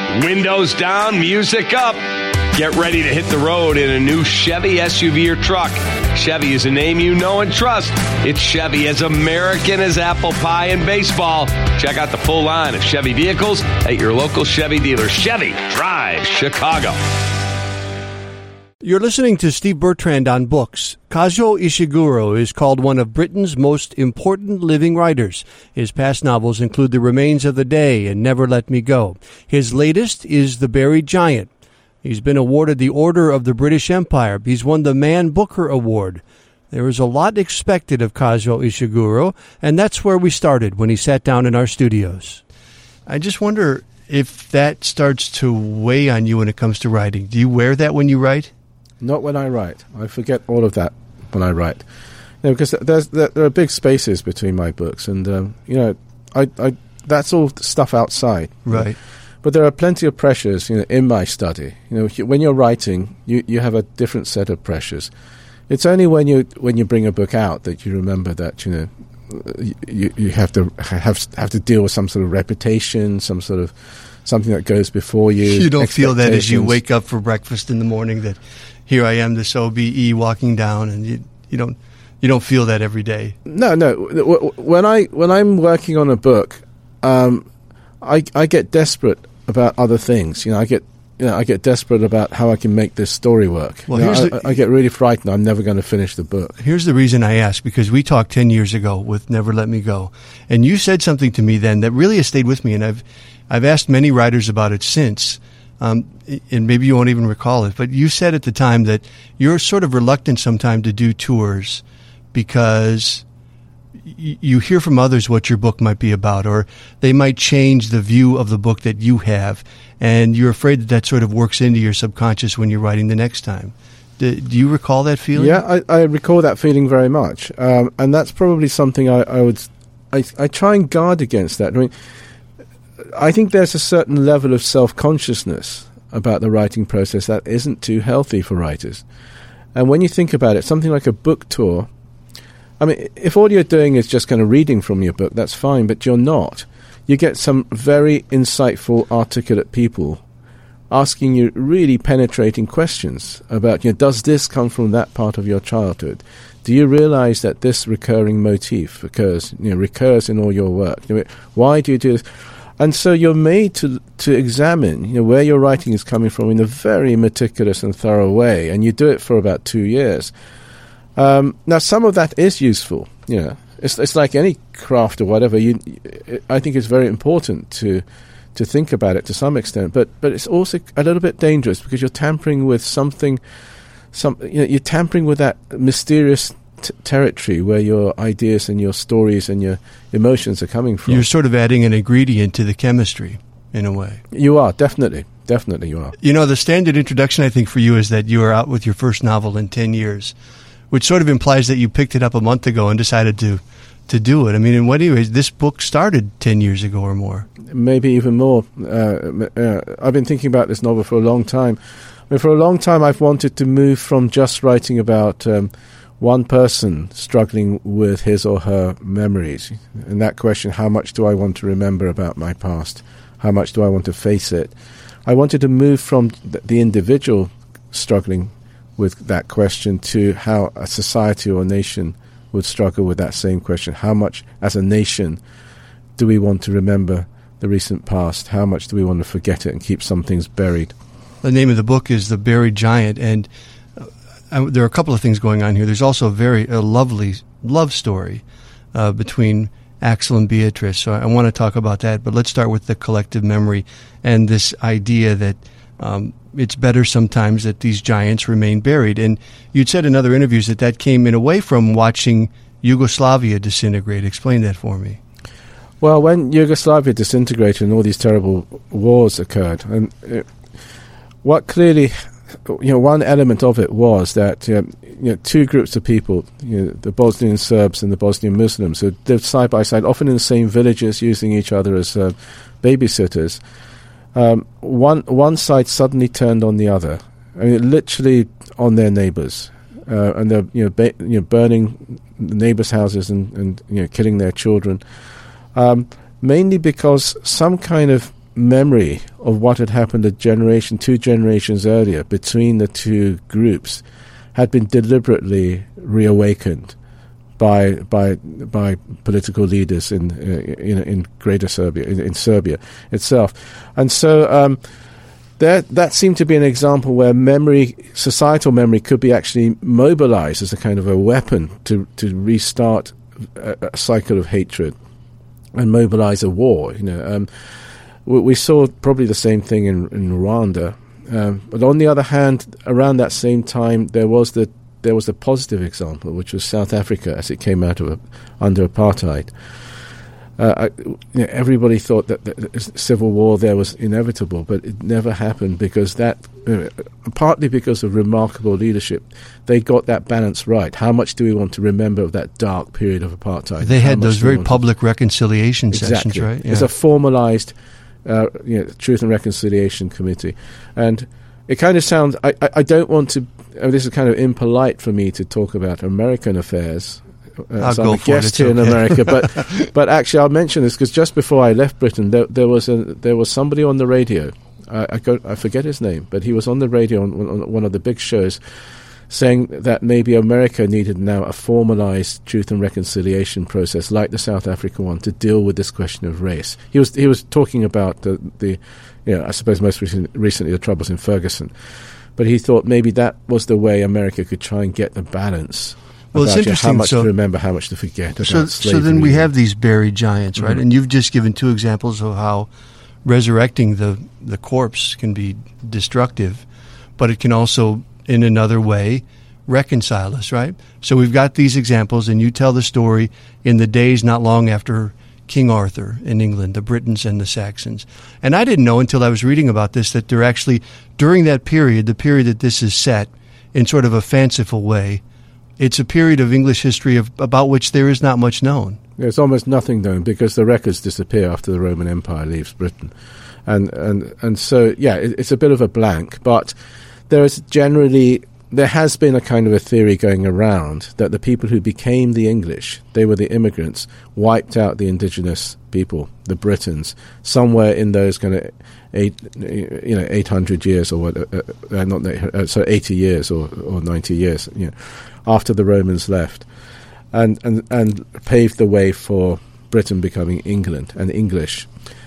Windows down, music up. Get ready to hit the road in a new Chevy SUV or truck. Chevy is a name you know and trust. It's Chevy, as American as apple pie and baseball. Check out the full line of Chevy vehicles at your local Chevy dealer. Chevy drives Chicago. You're listening to Steve Bertrand on books. Kazuo Ishiguro is called one of Britain's most important living writers. His past novels include The Remains of the Day and Never Let Me Go. His latest is The Buried Giant. He's been awarded the Order of the British Empire. He's won the Man Booker Award. There is a lot expected of Kazuo Ishiguro, and that's where we started when he sat down in our studios. I just wonder if that starts to weigh on you when it comes to writing. Do you wear that when you write? Not when I write. I forget all of that when I write. Because there are big spaces between my books, and I that's all stuff outside. Right. But there are plenty of pressures, in my study. When you're writing, you have a different set of pressures. It's only when you bring a book out that you remember that you have to deal with some sort of reputation, something that goes before you. You don't feel that as you wake up for breakfast in the morning that here I am, this OBE walking down, and you don't feel that every day. No. When I'm working on a book, I get desperate about other things. I get desperate about how I can make this story work. Well, I get really frightened. I'm never going to finish the book. Here's the reason I ask, because we talked 10 years ago with Never Let Me Go, and you said something to me then that really has stayed with me, and I've asked many writers about it since. And maybe you won't even recall it, but you said at the time that you're sort of reluctant sometimes to do tours because you hear from others what your book might be about, or they might change the view of the book that you have, and you're afraid that sort of works into your subconscious when you're writing the next time. Do you recall that feeling? Yeah, I recall that feeling very much, and that's probably something I try and guard against that. I mean, I think there's a certain level of self-consciousness about the writing process that isn't too healthy for writers. And when you think about it, something like a book tour, I mean, if all you're doing is just kind of reading from your book, that's fine, but you're not. You get some very insightful, articulate people asking you really penetrating questions about, does this come from that part of your childhood? Do you realize that this recurring motif recurs in all your work? Why do you do this? And so you're made to examine where your writing is coming from in a very meticulous and thorough way, and you do it for about 2 years. Now, some of that is useful. It's like any craft or whatever. I think it's very important to think about it to some extent, but it's also a little bit dangerous because you're tampering with you're tampering with that mysterious territory where your ideas and your stories and your emotions are coming from. You're sort of adding an ingredient to the chemistry, in a way. You are, definitely you are. The standard introduction, I think, for you is that you are out with your first novel in 10 years, which sort of implies that you picked it up a month ago and decided to do it. I mean, in what ways, this book started 10 years ago or more. Maybe even more. I've been thinking about this novel for a long time. For a long time, I've wanted to move from just writing about one person struggling with his or her memories. And that question, how much do I want to remember about my past? How much do I want to face it? I wanted to move from the individual struggling with that question to how a society or a nation would struggle with that same question. How much, as a nation, do we want to remember the recent past? How much do we want to forget it and keep some things buried? The name of the book is The Buried Giant, and there are a couple of things going on here. There's also a lovely love story between Axel and Beatrice, so I want to talk about that, but let's start with the collective memory and this idea that it's better sometimes that these giants remain buried. And you'd said in other interviews that came in a way from watching Yugoslavia disintegrate. Explain that for me. Well, when Yugoslavia disintegrated and all these terrible wars occurred, and what clearly, one element of it was that two groups of people, the Bosnian Serbs and the Bosnian Muslims, who lived side by side, often in the same villages, using each other as babysitters. One side suddenly turned on the other. I mean, literally on their neighbors, and they're burning the neighbors' houses and killing their children, mainly because some kind of memory of what had happened two generations earlier between the two groups had been deliberately reawakened by political leaders in Greater Serbia, in Serbia itself, and so that seemed to be an example where societal memory, could be actually mobilized as a kind of a weapon to restart a cycle of hatred and mobilize a war. We saw probably the same thing in Rwanda, but on the other hand, around that same time, there was a positive example, which was South Africa as it came out of under apartheid. Everybody thought that the civil war there was inevitable, but it never happened because partly because of remarkable leadership, they got that balance right. How much do we want to remember of that dark period of apartheid? They had those very public reconciliation sessions, right? Yeah. It's a formalized Truth and Reconciliation Committee, and it kind of sounds. I don't want to. This is kind of impolite for me to talk about American affairs. I'm a guest here in America, but actually I'll mention this because just before I left Britain, there was somebody on the radio. I forget his name, but he was on the radio on one of the big shows, saying that maybe America needed now a formalized Truth and Reconciliation process like the South African one to deal with this question of race. He was talking about the I suppose most recently the troubles in Ferguson, but he thought maybe that was the way America could try and get the balance. Well, it's interesting. How much to remember, how much to forget. So then we have these buried giants, right? Mm-hmm. And you've just given two examples of how resurrecting the corpse can be destructive, but it can also, in another way, reconcile us, right? So we've got these examples, and you tell the story in the days not long after King Arthur in England, the Britons and the Saxons. And I didn't know until I was reading about this that they're actually, during that period, the period that this is set, in sort of a fanciful way, it's a period of English history about which there is not much known. There's almost nothing known because the records disappear after the Roman Empire leaves Britain. And so, it's a bit of a blank. But there has been a kind of a theory going around that the people who became the English, they were the immigrants, wiped out the indigenous people, the Britons, somewhere in those kind of 800 years or 80 years or 90 years, after the Romans left, and paved the way for Britain becoming England and English.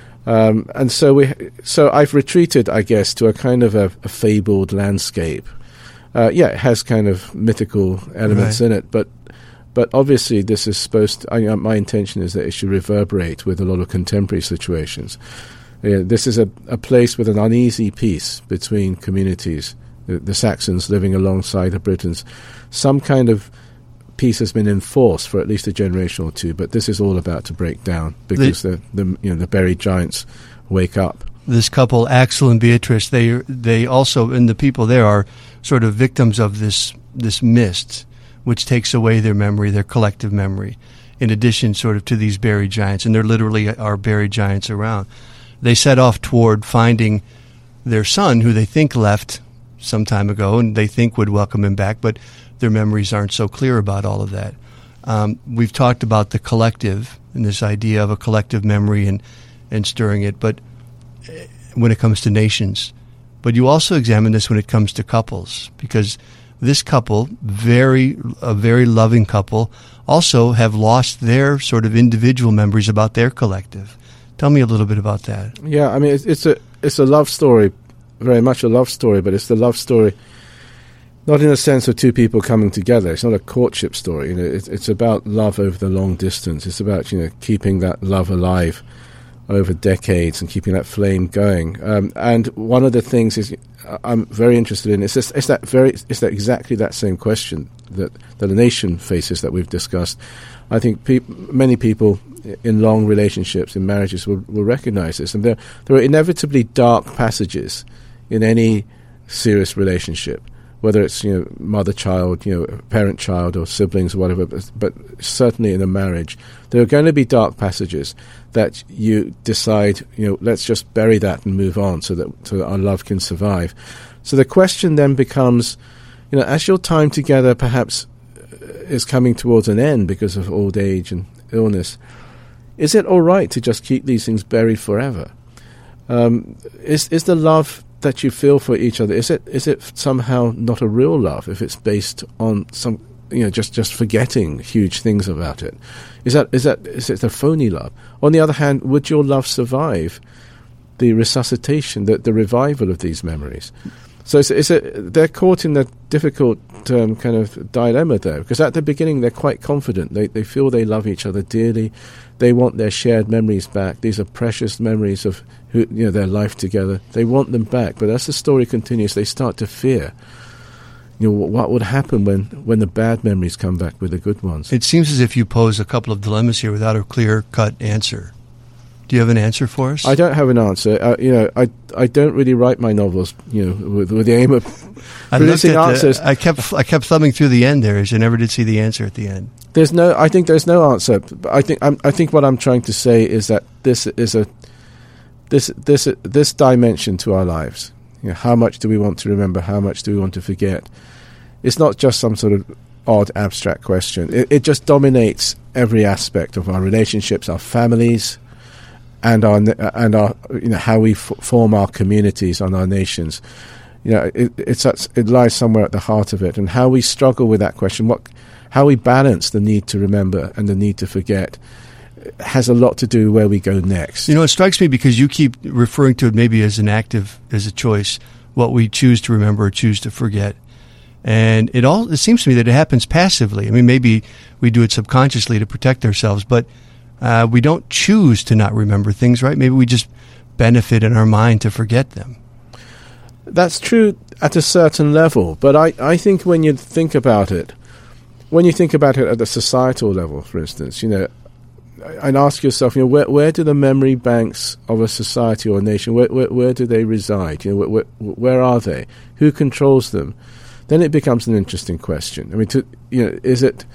And so I've retreated, I guess, to a kind of a fabled landscape. It has kind of mythical elements in it, but obviously this is supposed to, my intention is that it should reverberate with a lot of contemporary situations. This is a place with an uneasy peace between communities, the Saxons living alongside the Britons. Some kind of peace has been enforced for at least a generation or two, but this is all about to break down because the buried giants wake up. This couple, Axel and Beatrice, they also, and the people there are sort of victims of this mist, which takes away their memory, their collective memory, in addition sort of to these buried giants, and there literally are buried giants around. They set off toward finding their son, who they think left some time ago, and they think would welcome him back, but their memories aren't so clear about all of that. We've talked about the collective and this idea of a collective memory and stirring it, but when it comes to nations. But you also examine this when it comes to couples, because this couple, a very loving couple, also have lost their sort of individual memories about their collective. Tell me a little bit about that. Yeah, I mean, it's a love story, very much a love story, but it's the love story not in a sense of two people coming together. It's not a courtship story. It's about love over the long distance. It's about keeping that love alive over decades and keeping that flame going. And one of the things I'm very interested in is that exactly that same question that a nation faces that we've discussed. I think many people in long relationships, in marriages, will recognize this. And there are inevitably dark passages in any serious relationship, whether it's mother-child, parent-child, or siblings, or whatever. But certainly in a marriage, there are going to be dark passages that you decide, let's just bury that and move on, so that our love can survive. So the question then becomes, as your time together perhaps is coming towards an end because of old age and illness, is it all right to just keep these things buried forever? Is the love that you feel for each other, is it somehow not a real love if it's based on some, just forgetting huge things about it? Is it a phony love? On the other hand, would your love survive the resuscitation, the revival of these memories? So they're caught in a difficult kind of dilemma there, because at the beginning they're quite confident. They feel they love each other dearly. They want their shared memories back. These are precious memories of their life together. They want them back. But as the story continues, they start to fear. What would happen when the bad memories come back with the good ones? It seems as if you pose a couple of dilemmas here without a clear-cut answer. Do you have an answer for us? I don't have an answer. I don't really write my novels, with the aim of producing answers. I kept thumbing through the end there, as I never did see the answer at the end. I think there's no answer. I think what I'm trying to say is that this is this dimension to our lives. How much do we want to remember? How much do we want to forget? It's not just some sort of odd abstract question. It just dominates every aspect of our relationships, our families, and our how we form our communities and our nations. It lies somewhere at the heart of it, and how we struggle with that question, how we balance the need to remember and the need to forget, has a lot to do with where we go next. It strikes me, because you keep referring to it maybe as a choice, what we choose to remember or choose to forget. And it seems to me that it happens passively. I mean, maybe we do it subconsciously to protect ourselves, but we don't choose to not remember things, right? Maybe we just benefit in our mind to forget them. That's true at a certain level, but I think when you think about it at the societal level, for instance, and ask yourself, where do the memory banks of a society or a nation, where do they reside? Where are they? Who controls them? Then it becomes an interesting question. I mean, is it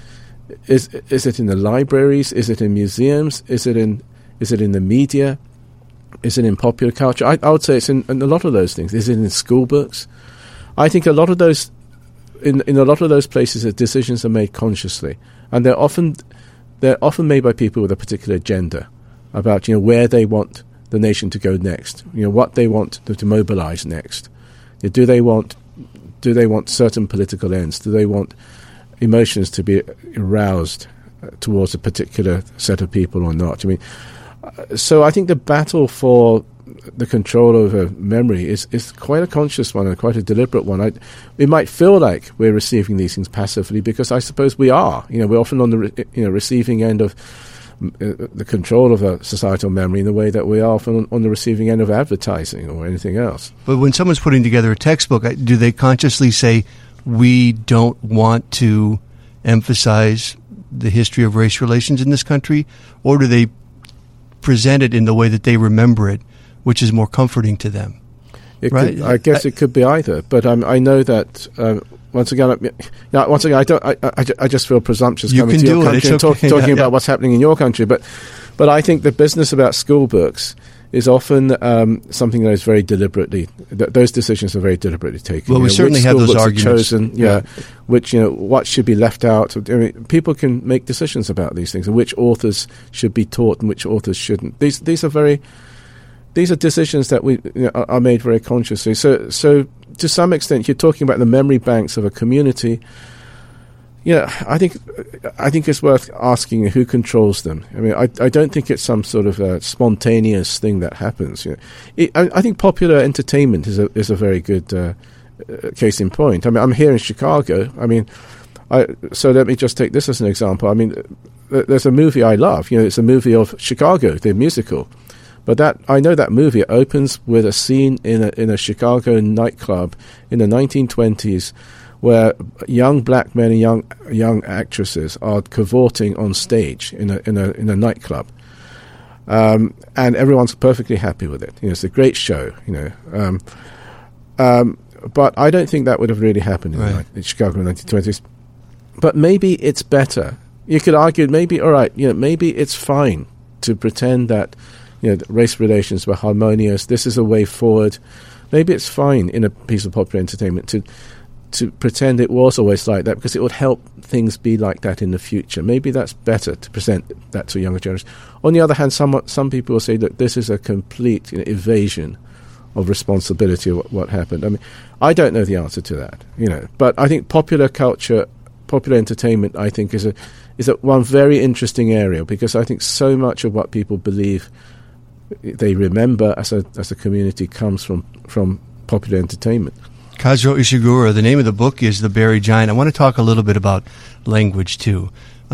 in the libraries? Is it in museums? Is it in the media? Is it in popular culture? I would say it's in a lot of those things. Is it in school books? I think a lot of those in a lot of those places, the decisions are made consciously, and they're often made by people with a particular agenda about where they want the nation to go next. What they want to mobilize next. Do they want certain political ends? Do they want emotions to be aroused towards a particular set of people or not? I mean, so I think the battle for the control over memory is quite a conscious one and quite a deliberate one. We might feel like we're receiving these things passively, because I suppose we are. We're often on the receiving end of the control of a societal memory in the way that we are often on the receiving end of advertising or anything else. But when someone's putting together a textbook, do they consciously say, we don't want to emphasize the history of race relations in this country, or do they present it in the way that they remember it, which is more comforting to them? I guess it could be either, but I know that once again, I just feel presumptuous coming to your country and talking about what's happening in your country. But I think the business about school books is often something that is very deliberately. Those decisions are very deliberately taken. Well, we certainly have those arguments. Chosen, which what should be left out. I mean, people can make decisions about these things, and which authors should be taught and which authors shouldn't. These are decisions that are made very consciously. So to some extent, you're talking about the memory banks of a community. I think it's worth asking who controls them. I mean, I don't think it's some sort of spontaneous thing that happens. I think popular entertainment is a very good case in point. I mean, I'm here in Chicago. I mean, so let me just take this as an example. I mean, there's a movie I love. It's a movie of Chicago, the musical. But I know that movie opens with a scene in a Chicago nightclub in the 1920s, where young black men and young actresses are cavorting on stage in a nightclub, and everyone's perfectly happy with it. It's a great show. But I don't think that would have really happened in Chicago in the 1920s. But maybe it's better. You could argue maybe maybe it's fine to pretend that race relations were harmonious. This is a way forward. Maybe it's fine in a piece of popular entertainment to pretend it was always like that, because it would help things be like that in the future. Maybe that's better to present that to a younger generation. On the other hand, some people will say that this is a complete evasion of responsibility of what happened. I mean, I don't know the answer to that, but I think popular culture, popular entertainment, I think is a one very interesting area, because I think so much of what people believe they remember as a community comes from popular entertainment. Kazuo Ishiguro, the name of the book is The Buried Giant. I want to talk a little bit about language, too.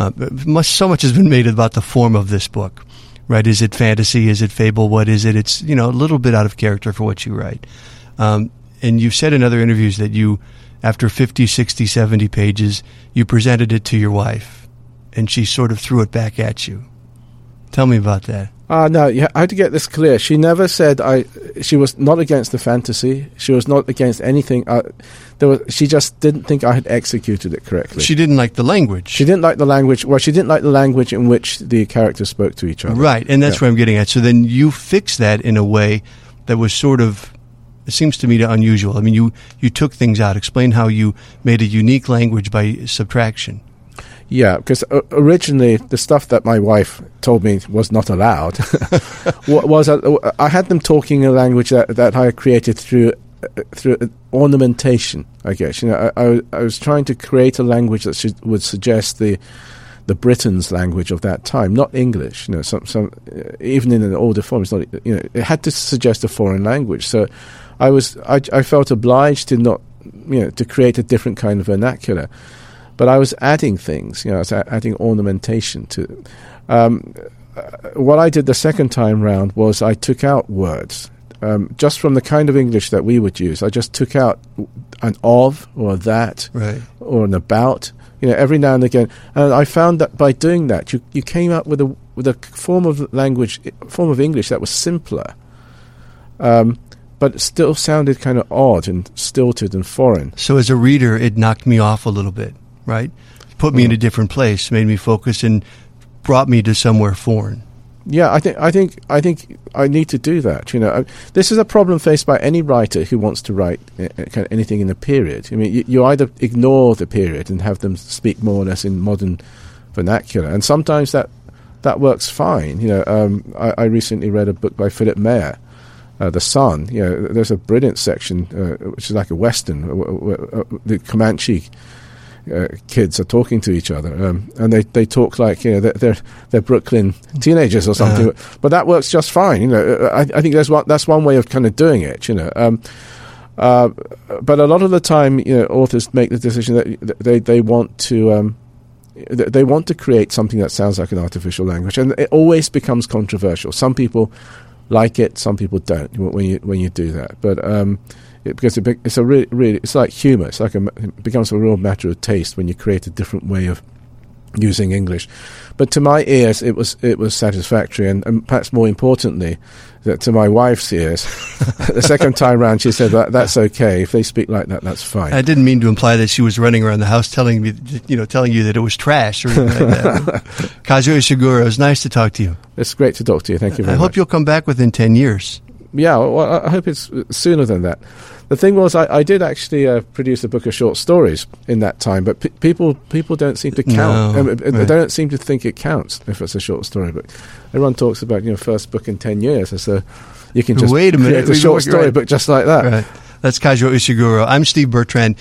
So much has been made about the form of this book, right? Is it fantasy? Is it fable? What is it? It's, a little bit out of character for what you write. And you've said in other interviews that you, after 50, 60, 70 pages, you presented it to your wife, and she sort of threw it back at you. Tell me about that. No, I had to get this clear. She never said she was not against the fantasy. She was not against anything. She just didn't think I had executed it correctly. She didn't like the language. She didn't like the language. Well, she didn't like the language in which the characters spoke to each other. Right, and that's where I'm getting at. So then you fixed that in a way that was sort of, it seems to me, unusual. I mean, you took things out. Explain how you made a unique language by subtraction. Yeah, because originally the stuff that my wife told me was not allowed was I had them talking a language that I created through ornamentation. I guess I was trying to create a language that would suggest the Britons' language of that time, not English. Some even in an older form, it's not. It had to suggest a foreign language. So I felt obliged to not to create a different kind of vernacular. But I was adding things, I was adding ornamentation to it. What I did the second time round was I took out words. Just from the kind of English that we would use. I just took out an of or a that, right, or an about, every now and again. And I found that by doing that, you came up with a form of English that was simpler, but it still sounded kind of odd and stilted and foreign. So as a reader, it knocked me off a little bit. Right? Put me in a different place, made me focus, and brought me to somewhere foreign. Yeah, I think I need to do that. This is a problem faced by any writer who wants to write kind of anything in a period. I mean, you either ignore the period and have them speak more or less in modern vernacular, and sometimes that works fine. I recently read a book by Philip Mayer, The Sun. There's a brilliant section which is like a western, the Comanche kids are talking to each other, and they talk like they're Brooklyn teenagers or something. But that works just fine. I think that's one way of kind of doing it. But a lot of the time, authors make the decision that they want to create something that sounds like an artificial language, and it always becomes controversial. Some people like it, some people don't when you do that. But because it's a really it's like humor. It becomes a real matter of taste when you create a different way of using English. But to my ears, it was satisfactory, and perhaps more importantly, that to my wife's ears, the second time round, she said that's okay if they speak like that. That's fine. I didn't mean to imply that she was running around the house telling you that it was trash or anything like that. Kazuo Ishiguro, it was nice to talk to you. It's great to talk to you. Thank you very much. I hope you'll come back within 10 years. Yeah, well, I hope it's sooner than that. The thing was, I did actually produce a book of short stories in that time, but people don't seem to count. No, they don't seem to think it counts if it's a short story. But everyone talks about first book in 10 years, so you can just create a short story book just like that. Right. That's Kazuo Ishiguro. I'm Steve Bertrand.